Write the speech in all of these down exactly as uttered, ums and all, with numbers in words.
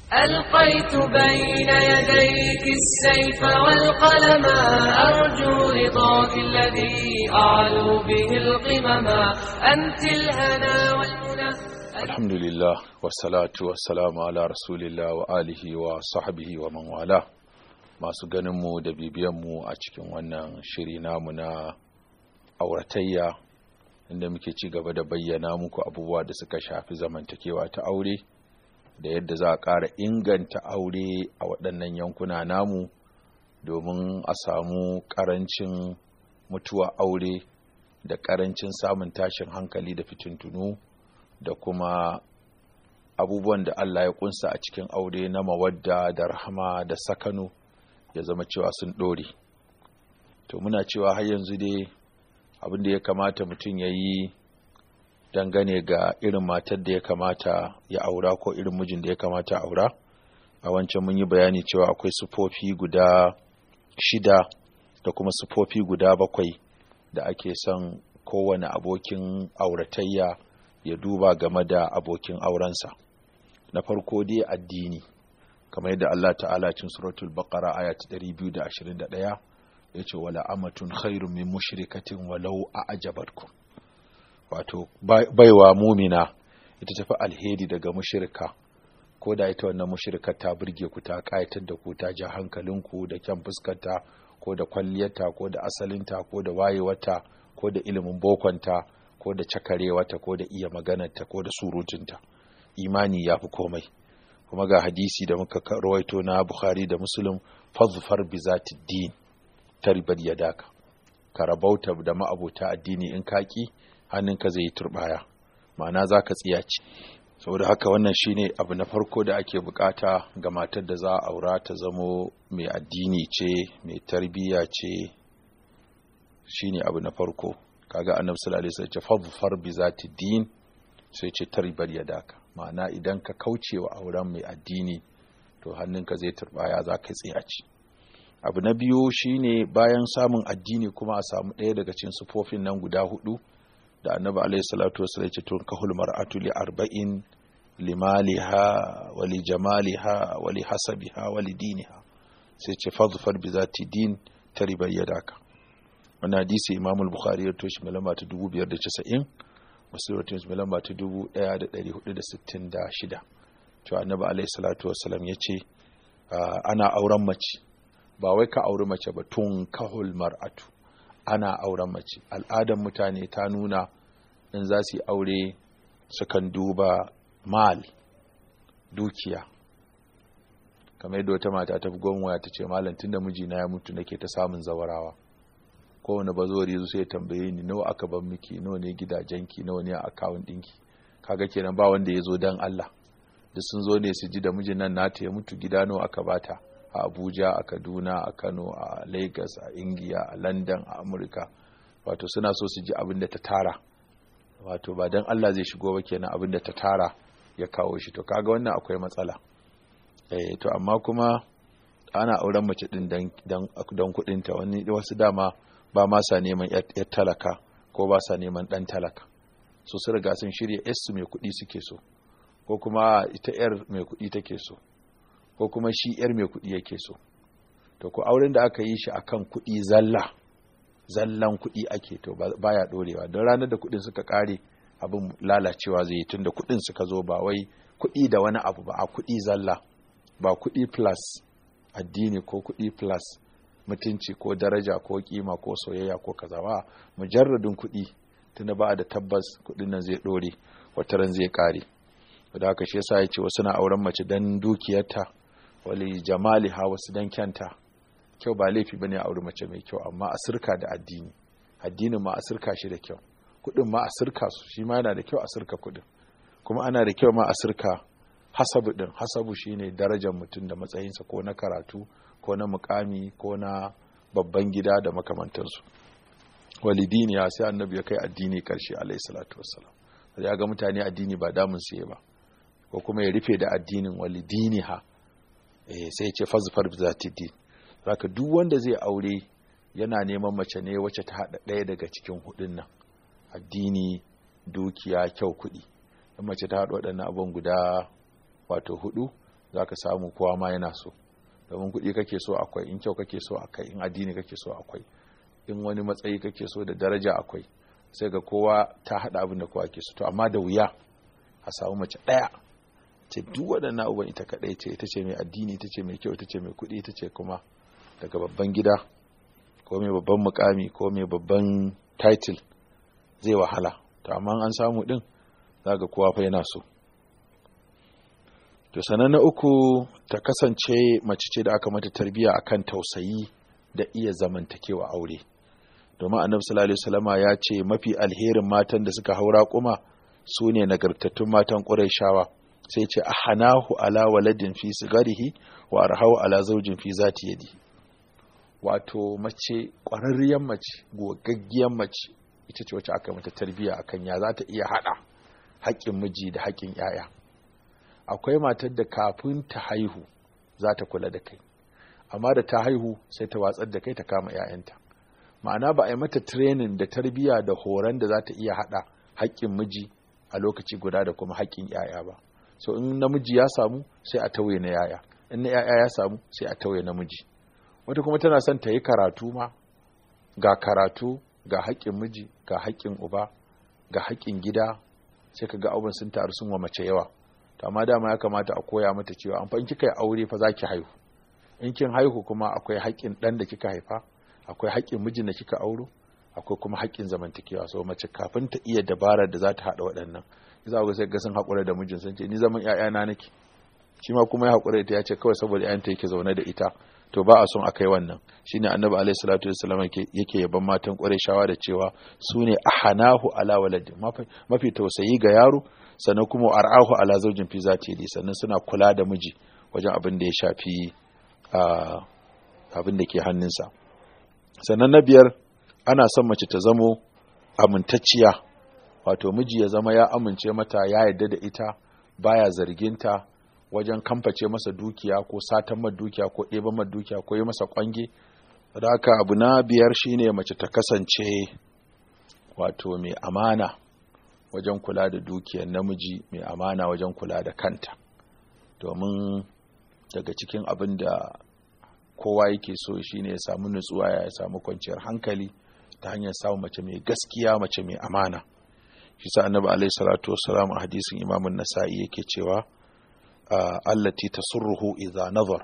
ألقيت بين يديك السيف والقلم أرجو رضاك الذي أعلو به القمم أنت الهنا والمنى. الحمد لله والصلاة والسلام على رسول الله وآله وصحبه ومن والاه. masu ganinmu da bibiyanmu a cikin wannan shiri namu na auratayya, inda muke ci gaba da bayyana muku abubuwa da suka shafi zamantakewa ta aure da yadda za a ƙara inganta aure a waɗannan yankuna namu domin a samu ƙarancin mutuwa aure da ƙarancin samun tashin hankali da fitintunu da kuma abubuwan da Allah ya kunsa a cikin aure na mawadda da rahama da sakanu ya zama cewa sun ɗore. To muna cewa har yanzu dai abin da ya kamata mutum ya yi dangane ga irin matar da ya kamata ya aura ko irin mijin da ya kamata aura. A wancan mun yi bayani cewa akwai sufofi guda shida da kuma sufofi guda bakwai da ake son kowane abokin auratayya ya duba game da abokin aurensa. Na farko dai addini, kamar yadda Allah ta'ala cin suratul baqara aya ta ɗari biyu da ashirin da ɗaya yace wala amatun khairun min mushrikatin walau a'jabatkum. Wato baiwa mumina ita tafi alheri daga mushrika, ko da ita wannan mushrikar ta burge ku, ta kayatar da ku, ta ja hankalinku da kyan fuskarta ko da kwalliyarta ko da asalinta ko da wayewarta ko da ilimin bokonta ko da cakarewarta ko da iya maganarta ko da surutunta. Imani ya fi komai. Kuma ga hadisi da muka rawaito na Bukhari da Muslim, fazfar bi zati din taribat yadaka, ka rabauta da ma'abota addini, in kaki hannunka zai yi turbaya, ma'ana zaka tsiyaci. Saboda haka wannan shine abu na farko da ake bukata ga matar da za a aura, ta zamo mai addini ce, mai tarbiyya ce, shine abu na farko. Kaga Annabi sallallahu alaihi wasallam ya ce fazfar bi zati din, sai ce taribat yadaka, ma'ana idan ka kauce wa auren mai addini to hannunka zai turbaya, za ka tsiyaci. Abu na biyu shine bayan samun addini kuma a samu ɗaya daga cikin sufofin nan guda hudu da Annabi alaihi salatu wasallam ya ce tun kahul mar'atu li arba'in limaliha wa li jamaliha wa li hasabiha wa li diniha, sai ce fadhfar bi zati din taribat yadaka. Wannan hadisi Imam al-Bukhari ya toshi mai lamba ta dubu biyar da casa'in, Muslim mai lamba ta dubu ɗaya da ɗari hudu da sittin da shida. To Annabi alaihi salatu wasallam ya ce ana auren mace, ba wai ka auri mace ba, tun kahul mar'atu, ana auren mace. Al'adar mutane ta nuna in za su yi aure sukan duba mal, dukiya. Kamar yadda wata mata ta fi gwamnati ta ce, malam tunda mijina ya mutu nake ta samun zawarawa, kowane bazori yazo sai ya tambaye ni nawa aka ban miki, nawa ne gidajenki, nawa ne a akawun ɗinki. Kaga kenan ba wanda ya zo dan Allah, duk sun zo ne su ji da mijin nan nata ya mutu gida nawa aka bata a Abuja, a Kaduna, a Kano, a Lagos, a India, a London, a Amurka. Wato suna so su ji abin da ta tara, wato ba dan Allah zai shigo ba kenan, abin da ta tara ya kawo shi. To kaga wannan akwai matsala. Eh to amma kuma ana auren mace din dan dan dan kudin ta. Wani wasu dama ba ma sa neman yar talaka ko ba sa neman dan talaka, so su riga sun shirya yarsu mai kuɗi suke so, ko kuma ita yar mai kuɗi take so, ko kuma shi yar mai kuɗi yake so. To ko auren da aka yi shi akan kuɗi zalla, zallan kuɗi ake, to baya dorewa. don ranar da kuɗin suka kare abin lalacewa zai yi, tunda kuɗin suka zo ba wai kuɗi da wani abu ba, a kuɗi zalla, ba kuɗi plus addini ko kuɗi plus mutunci ko daraja ko kima ko soyayya ko kaza ba, mujarradin kuɗi, tunda ba da tabbas kuɗin nan zai dore, wata ran zai kare. Da haka shi yasa yace wasu na auren mace dan dukiyarta, wali jamaliha, wasu dan kyanta. Kyau ba laifi bane a aure mace mai kyau, amma a sirka da addini. Addinin ma a sirka shi da kyau, kuɗin ma a sirka su, shi ma yana da kyau a sirka kuɗin. Kuma ana da kyau ma a sirka hasabu din. Hasabu shine darajar mutum da matsayinsa, ko na karatu ko na mukami ko na babban gida da makamantansu. Walidini ya sai Annabi ya kai addini karshe alaihi salatu wassalam. Ya ga mutane addini ba damun su ba, ko kuma ya rufe da addinin walidini ha, eh sai ya ce fazfar bi zati din. Zaka duk wanda zai aure yana neman mace ne wacce ta hada ɗaya daga cikin hudun nan: addini, dukiya, kyau, kuɗi. In mace ta hada waɗannan abun guda wato hudu, zaka samu kowa ma yana so, domin kuɗi kake so akwai, in kyau kake so akwai, in addini kake so akwai, in wani matsayi kake so da daraja akwai, sai ga kowa ta haɗa abin da kowa ke so. To amma da wuya a samu mace ɗaya ce duk waɗannan abubuwan ita kaɗai ce, ita ce mai addini, ita ce mai kyau, ita ce mai kuɗi, ita ce kuma daga babban gida ko mai babban mukami ko mai babban title, zai wahala. To amma an samu ɗin za ga kowa fa yana so. To sanan na uku, ta kasance mace ce da aka mata tarbiyya akan tausayi da iya zamantakewa aure, domin annabi sallallahu alaihi wasallama ya ce mafi alherin matan da suka haura kuma su ne nagartattun matan Qurayshawa, sai ce ahanahu ala waladin fi sigarihi wa arhahu ala zawjin fi zati yadi. Wato mace ƙwararriyar mace, gogaggiyar mace, ita ce wacce aka mata tarbiyya akan ya za ta iya hada haƙƙin miji da haƙƙin yaya. Akwai matar da kafin ta haihu za ta kula da kai, amma da ta haihu sai ta watsar da kai ta kama yayanta. Ma'ana ba a yi mata training da tarbiyya da horon da za ta iya hada haƙƙin miji a lokaci guda da kuma haƙƙin yaya ba. So in namiji ya samu sai a tauye na yaya, in na yaya ya samu sai a tauye namiji. Wata kuma tana son ta yi karatu ma, ga karatu ga haƙƙin miji ga haƙƙin uba ga haƙƙin gida, sai ka ga abin sun taru sun wa mace yawa. To amma dama ya kamata a koya mata cewa an fa in kika yi aure fa za ki haihu, in kin haihu kuma akwai haƙƙin ɗan da kika haifa, akwai haƙƙin mijin da kika auro, akwai kuma haƙƙin zamantakewa. So mace kafin ta iya dabarar da za ta haɗa waɗannan, za ga sai ga sun haƙura da mijin, sun ce ni zaman ƴaƴana nake, shi ma kuma ya haƙura ita, ya ce kawai saboda ƴaƴanta yake zaune da ita. To ba a son a kai wannan. Shine annabi alaihi salatu wassalam yake yaban matan Qurayshawa da cewa su ne ahanahu ala waladi, mafi tausayi ga yaro, sannan kuma ar'ahu ala zawjin fi zati yadi, sannan suna kula da miji wajen abin da ya shafi abin da ke hannunsa. Sannan na biyar, ana son mace ta zamo amintacciya, wato miji ya zama ya amince mata, ya yarda da ita, baya zarginta wajen kamface masa dukiya ko satan masa dukiya ko ɗeban masa dukiya ko yi masa kwange. Da haka abu na biyar shine mace ta kasance wato mai amana wajen kula da dukiyar namiji, mai amana wajen kula da kanta, domin daga cikin abin da kowa yake so shine ya samu nutsuwa, ya samu kwanciyar hankali ta hanyar samun mace mai gaskiya, mace mai amana. Shi sa annabi alaihi salatu wassalam a hadisin Imam an-Nasa'i yake cewa allati tasurruhu idza nazar,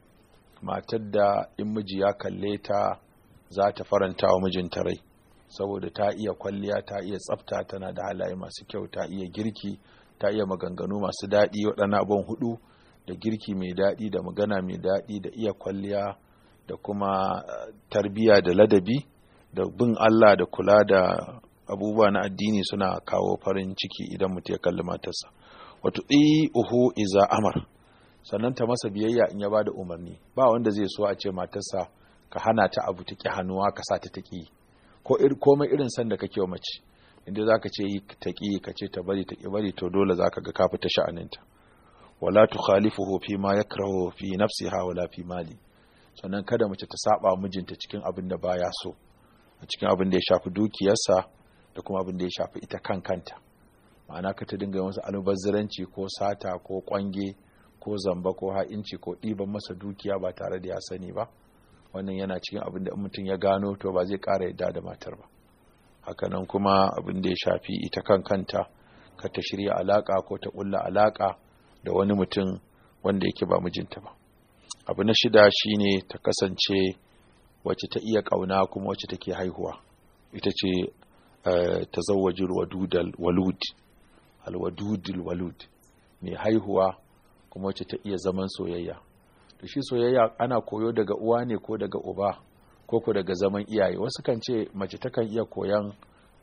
matar da in miji ya kalle ta za ta faranta wa mijinta rai, saboda ta iya kwalliya, ta iya tsafta, tana da halaye masu kyau, ta iya girki, ta iya maganganu masu daɗi. Waɗannan abun hudu, da girki mai daɗi, da magana mai daɗi, da iya kwalliya, da kuma tarbiya da ladabi, da bin Allah, da kula da abubuwa na addini, suna kawo farin ciki idan mutum ya kalli matarsa. Wato uhu iza amar, sannan ta masa biyayya in ya bada umarni. Ba wanda zai so a ce matarsa ka hana ta abu ta ki hannuwa, ka sa ta ta ki, ko komai irin san da kake wa mace, inda zaka ce yi ta ki, ka ce ta bari ta ki bari, to dole zaka ga ka fita sha'aninta. Wala tukhalifuhu fi ma yakrahu fi nafsiha wala fi mali, sannan kada mace ta saba mijinta cikin abin da baya so, a cikin abin da ya shafi dukiyarsa da kuma abin da ya shafi ita kan kanta. Ma'ana ka ta dinga masa almubazziranci ko sata ko kwange ko zamba ko ha'inci ko ɗiban masa dukiya ba tare da ya sani ba. Wannan yana cikin abin da mutum ya gano to ba zai ƙara yadda da matar ba. Hakanan kuma abin da ya shafi ita kan kanta, ka ta shirya alaka ko ta ƙulla alaka da wani mutum wanda yake ba mijinta ba. Abu na shida shine ta kasance wacce ta iya ƙauna kuma wacce take haihuwa. Ita ce tazawwajul wadudal walud, alwadudul walud, mai haihuwa kuma wacce ta iya zaman soyayya. To shi soyayya ana koyo daga uwa ne ko daga uba ko ko daga zaman iyaye. Wasu kan ce mace takan iya koyan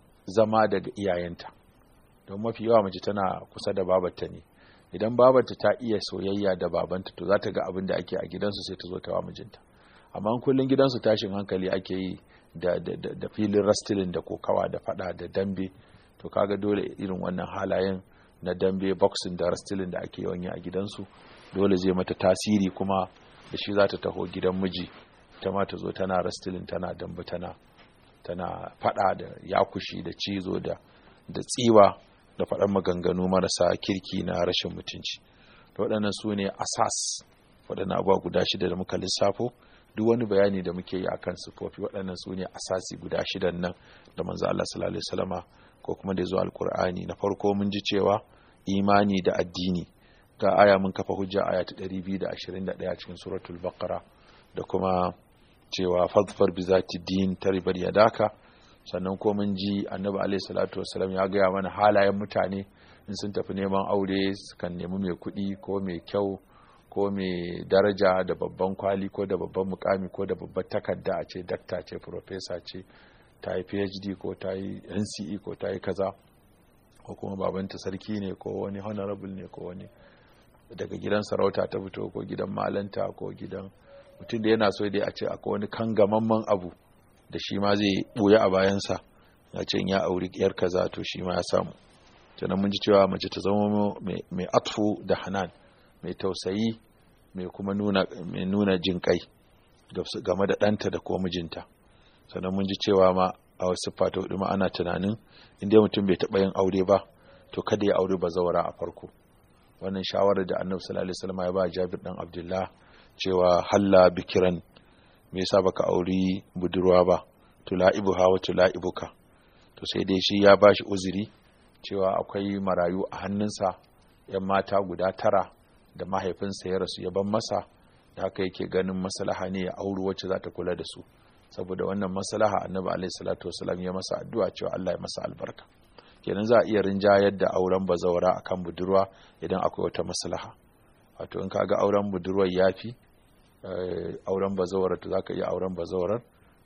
zama daga iyayenta, don mafi yawa mace tana kusa da babarta ne. Idan babarta ta iya soyayya da babanta, to za ta ga abin da ake a gidansu sai ta zo ta wa mijinta. Amma kullun gidansu tashin hankali ake yi da, da, da, da filin rastilin da kokawa da fada da dambe, to kaga dole irin wannan halayen na dambe, boxing da rastilin da ake yawan yi a gidansu dole zai mata tasiri, kuma da shi za ta taho gidan miji ta ma ta zo tana rastilin, tana dambe, tana tana fada da yakushi da cizo da da tsiwa da faɗan maganganu marasa kirki na rashin mutunci. to waɗannan su ne asas, waɗannan abubuwa guda shida da muka lissafo. Duk wani bayani da muke yi akan sifofi, waɗannan su ne asasi guda shidan nan da manzo Allah sallallahu alaihi wasallama ko kuma da zuwa alqur'ani. Na farko mun ji cewa imani da addini, ga aya mun kafa hujja aya ta ɗari biyu da ashirin da ɗaya cikin suratul baqara, da kuma cewa fadfar bi zati din taribar yadaka. Sannan ko mun ji annabi alaihi salatu wasallam ya gaya mana halayen mutane in sun tafi neman aure, sukan nemi mai kuɗi ko mai kyau ko mai daraja da babban kwali ko da babban mukami ko da babbar takarda, a ce dakta ce, professor ce, ta yi phd ko ta yi N C E ko ta yi kaza, ko kuma babanta sarki ne ko wani honorable ne ko wani daga gidan sarauta ta fito ko gidan malanta ko gidan mutum da yana so dai a ce akwai wani kangamamman abu da shi ma zai buya a bayansa, ya ce ya auri yar kaza to shi ma ya samu. sannan mun ji cewa mace ta zama mai atfu da hanan, mai tausayi, mai kuma nuna mai nuna jinkai game da ɗanta da kuma mijinta. Sannan mun ji cewa ma a wasu fata hudu ma ana tunanin inda mutum bai taɓa yin aure ba to kada ya aure bazawara a farko. Wannan shawarar da Annabi sallallahu alaihi wasallam ya ba Jabir dan Abdullah cewa halla bikiran, me yasa baka auri budurwa ba, tulaibuha wa tulaibuka. To sai dai shi ya bashi uzuri cewa akwai marayu a hannunsa, yan mata guda tara da mahaifinsa ya rasu ya ban masa, da haka yake ganin maslaha ne ya auri wacce za ta kula da su. Saboda wannan maslaha Annabi alaihi salatu wasallam ya masa addu'a cewa Allah ya masa albarka. Kenan za a iya rinjayar da auren bazawara akan budurwa idan akwai wata maslaha. Wato in kaga auren budurwar yafi auren bazawara, to zaka iya auren bazawarar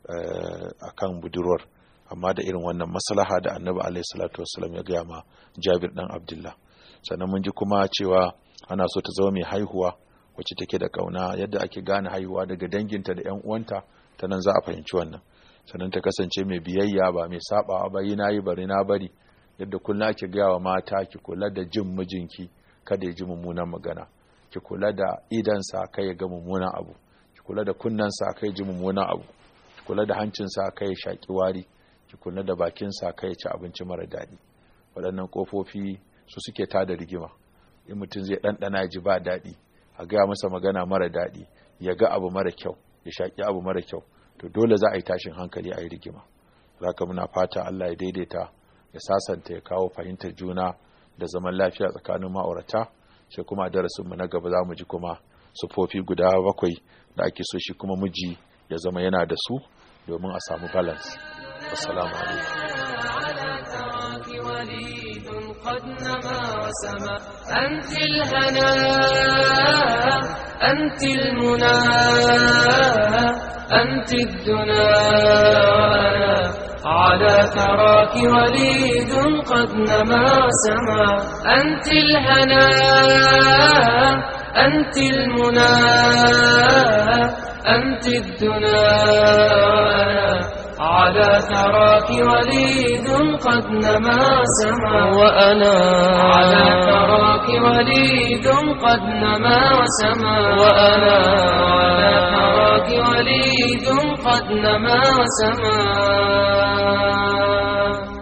akan budurwar, amma da irin wannan maslaha da Annabi alaihi salatu wasallam ya gaya ma Jabir dan Abdullah. Sannan mun ji kuma cewa ana so ta zama mai haihuwa wacce take da kauna, yadda ake gane haihuwa daga danginta da ƴan uwanta, ta nan za a fahimci wannan. Sannan ta kasance mai biyayya, ba mai sabawa ba, yi nayi bari na bari, yadda kullum ake gaya wa mata ki kula da jin mijinki kada ya ji mummunan magana, ki kula da idansa kai ya ga mummunan abu, ki kula da kunnensa kai ya ji mummunan abu, ki kula da hancinsa kai ya shaki wari, ki kula da bakinsa kai ya ci abinci mara daɗi. Waɗannan ƙofofi su suke tada rigima. In mutum zai ɗanɗana ya ji ba daɗi, a gaya masa magana mara daɗi, ya ga abu mara kyau, ya shaƙi abu mara kyau, to dole za a yi tashin hankali, a yi rigima. Zaka muna fata Allah ya daidaita, ya sasanta, ya kawo fahimtar juna da zaman lafiya tsakanin ma'aurata. Sai kuma a darasinmu na gaba za mu ji kuma sufofi guda bakwai da ake so shi kuma miji ya zama yana da su domin a samu balance. Assalamu alaikum. قد نما وسما أنت الهنا أنت المنى أنت الدنا، على ثراك وليد قد نما وسما. أنت الهنا أنت المنى أنت الدنا، على ثراك وليد قد نما سما. وأنا على ثراك وليد قد نما وسما. وأنا على ثراك وليد قد نما وسما.